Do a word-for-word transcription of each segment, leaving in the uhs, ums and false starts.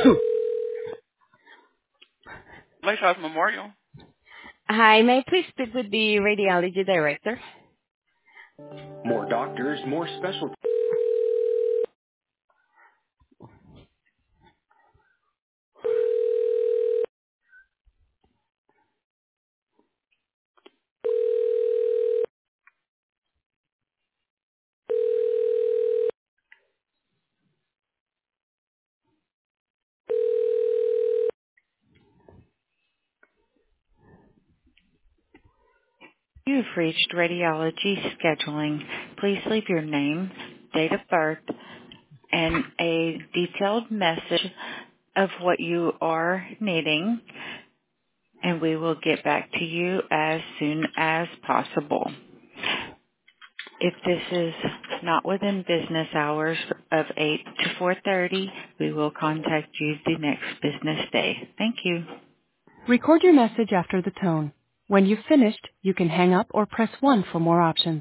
Lakeside Memorial. Hi, may I please speak with the radiology director? More doctors, more specialty. You've reached radiology scheduling. Please leave your name, date of birth, and a detailed message of what you are needing, and we will get back to you as soon as possible. If this is not within business hours of eight to four thirty, we will contact you the next business day. Thank you. Record your message after the tone. When you've finished, you can hang up or press one for more options.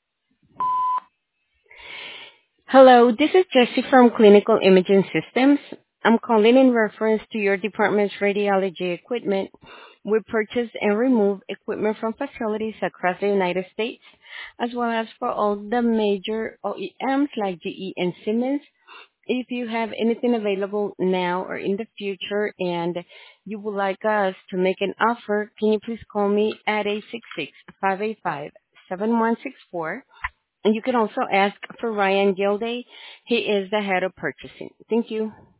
Hello, this is Jessie from Clinical Imaging Systems. I'm calling in reference to your department's radiology equipment. We purchase and remove equipment from facilities across the United States, as well as for all the major O E Ms like G E and Siemens. If you have anything available now or in the future and you would like us to make an offer, can you please call me at eight six six, five eight five, seven one six four? And you can also ask for Ryan Gilday. He is the head of purchasing. Thank you.